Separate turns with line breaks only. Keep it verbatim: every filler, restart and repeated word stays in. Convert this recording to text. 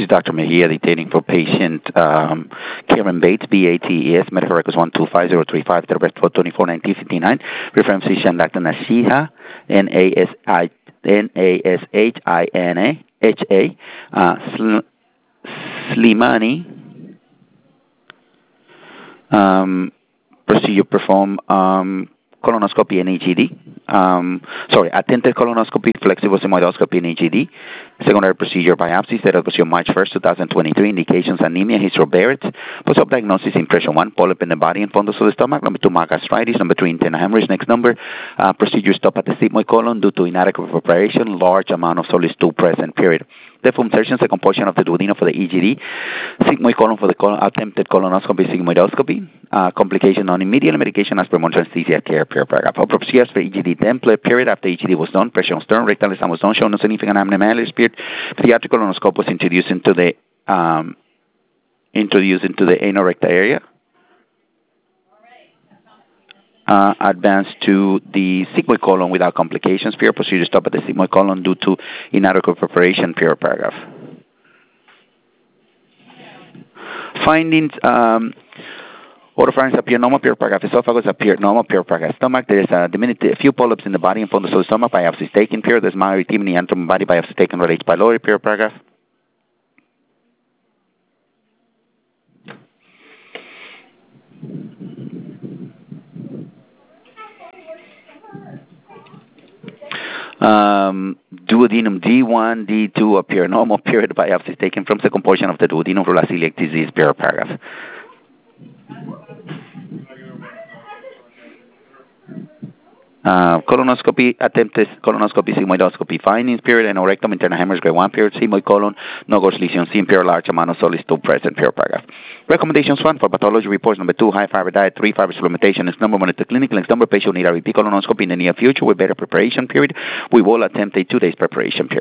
Doctor Mejia, detailing for patient um, Karen Bates, B A T E S, medical records one two five zero three five, date for twenty-four nineteen fifty-nine. Reference physician Doctor Nashiha, N A S I N A S H I N A H A, uh, Slimani. Um, procedure perform um, colonoscopy and E G D. Um, sorry, attempted colonoscopy, flexible sigmoidoscopy and E G D. Secondary procedure biopsy, that was March first, twenty twenty-three. Indications anemia, Histro-Barrett's. Post-op diagnosis, impression one, polyp in the body and fundus of the stomach. Number two, mild gastritis. Number three, internal hemorrhage. Next number, uh, procedure stop at the sigmoid colon due to inadequate preparation, large amount of solid stool present, period. Therefore, insertion, second portion of the duodenum for the E G D. Sigmoid colon for the colon, attempted colonoscopy, sigmoidoscopy. Uh, complication on immediate medication as per monitoring anesthesia care, period, paragraph. Procedures for E G D template, period. After E G D was done, pressure on sternum, rectal exam was done, showing no significant abnormalities, period. Pediatric colonoscope was introduced into the um, introduced into the anal rectal area. Uh, advanced to the sigmoid colon without complications. Period. Procedure stop at the sigmoid colon due to inadequate preparation. Period. Paragraph. Findings. Um, Oropharynx appear normal, period, paragraph. Esophagus appear normal, period, paragraph. Stomach, there is a diminutive, a few polyps in the body and fundus of the stomach. Biopsy is taken, period. There's mild erythema in the body. Biopsy taken with H. pylori, period, paragraph. Um, duodenum D one, D two appear normal, period. Biopsy is taken from second portion of the duodenum for celiac disease, period, paragraph. Uh, colonoscopy, attempted colonoscopy, sigmoidoscopy findings, period, and rectum, internal hemorrhage, grade one, period, sigmoid colon, no gauge lesion seen, period, large amount of solid stool present, period, paragraph. Recommendations one for pathology reports, number two, high fiber diet, three, fiber supplementation, next number, monitor clinical, next number, patient need a repeat colonoscopy in the near future with better preparation, period. We will attempt a two days preparation, period.